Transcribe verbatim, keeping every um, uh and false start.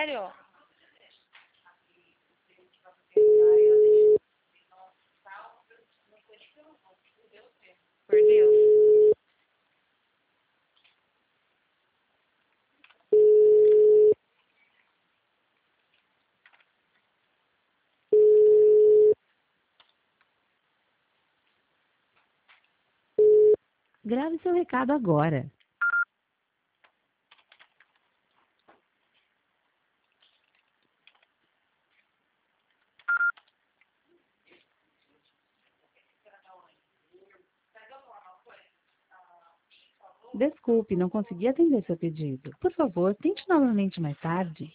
Sério? Por Deus. Grave seu recado agora. Desculpe, não consegui atender seu pedido. Por favor, tente novamente mais tarde.